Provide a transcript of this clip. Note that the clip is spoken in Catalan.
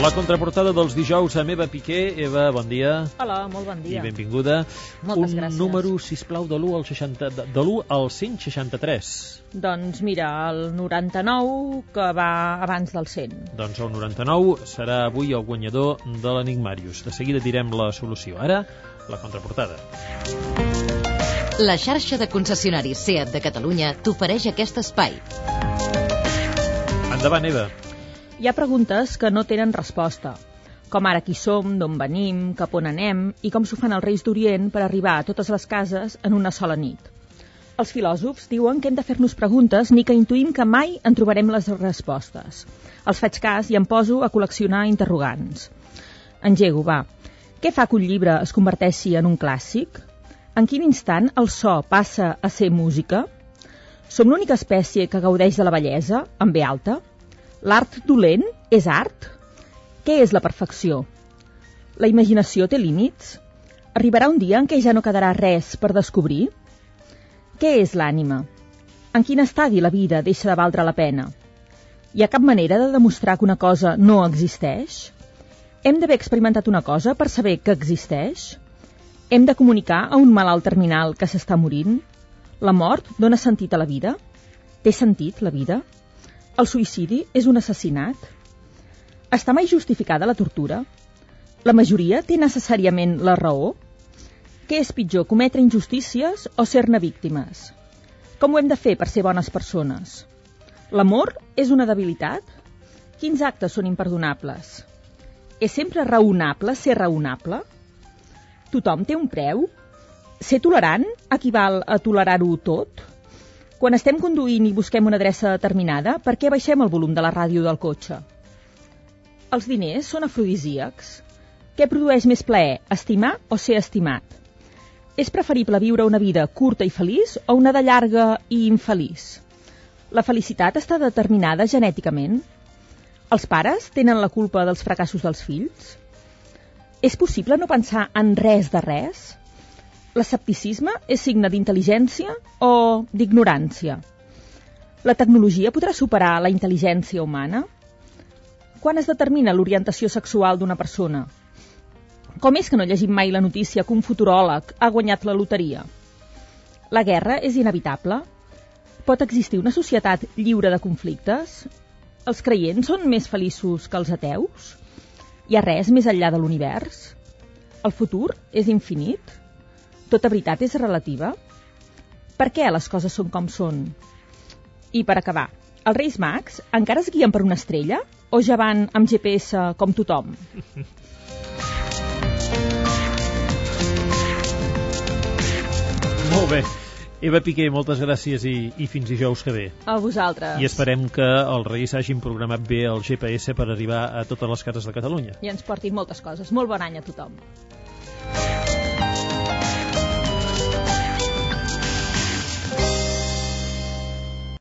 La contraportada dels dijous amb Eva Piqué. Eva, bon dia. Hola, molt bon dia. I benvinguda. Moltes gràcies. Un número, sisplau, de l'1 al 163. Doncs mira, el 99, que va abans del 100. Doncs el 99 serà avui el guanyador de l'Enigmàrius. De seguida direm la solució. Ara, la contraportada. La xarxa de concessionaris SEAT de Catalunya t'ofereix aquest espai. Endavant, Eva. Hi ha preguntes que no tenen resposta, com ara qui som, d'on venim, cap on anem i com s'ho fan els Reis d'Orient per arribar a totes les cases en una sola nit. Els filòsofs diuen que hem de fer-nos preguntes ni que intuïm que mai en trobarem les respostes. Els faig cas i em poso a col·leccionar interrogants. Engego, va. Què fa que un llibre es converteixi en un clàssic? En quin instant el so passa a ser música? Som l'única espècie que gaudeix de la bellesa, amb B alta? L'art dolent és art? Què és la perfecció? La imaginació té límits? Arribarà un dia en què ja no quedarà res per descobrir? Què és l'ànima? En quin estadi la vida deixa de valdre la pena? Hi ha cap manera de demostrar que una cosa no existeix? Hem d'haver experimentat una cosa per saber que existeix? Hem de comunicar a un malalt terminal que s'està morint? La mort dona sentit a la vida? Té sentit la vida? El suïcidi és un assassinat? Està mai justificada la tortura? La majoria té necessàriament la raó? Què és pitjor, cometre injustícies o ser-ne víctimes? Com ho hem de fer per ser bones persones? L'amor és una debilitat? Quins actes són imperdonables? És sempre raonable ser raonable? Tothom té un preu? Ser tolerant equival a tolerar-ho tot? Quan estem conduint i busquem una adreça determinada, per què baixem el volum de la ràdio del cotxe? Els diners són afrodisíacs? Què produeix més plaer, estimar o ser estimat? És preferible viure una vida curta i feliç o una de llarga i infeliç? La felicitat està determinada genèticament? Els pares tenen la culpa dels fracassos dels fills? És possible no pensar en res de res? L'escepticisme és signe d'intel·ligència o d'ignorància? La tecnologia podrà superar la intel·ligència humana? Quan es determina l'orientació sexual d'una persona? Com és que no llegim mai la notícia que un futuròleg ha guanyat la loteria? La guerra és inevitable? Pot existir una societat lliure de conflictes? Els creients són més feliços que els ateus? Hi ha res més enllà de l'univers? El futur és infinit? Tota veritat és relativa? Per què les coses són com són? I per acabar, els Reis Mags encara es guien per una estrella o ja van amb GPS com tothom? Molt bé. Eva Piqué, moltes gràcies i fins dijous que ve. A vosaltres. I esperem que els Reis hagin programat bé el GPS per arribar a totes les cases de Catalunya. I ens portin moltes coses. Molt bon any a tothom.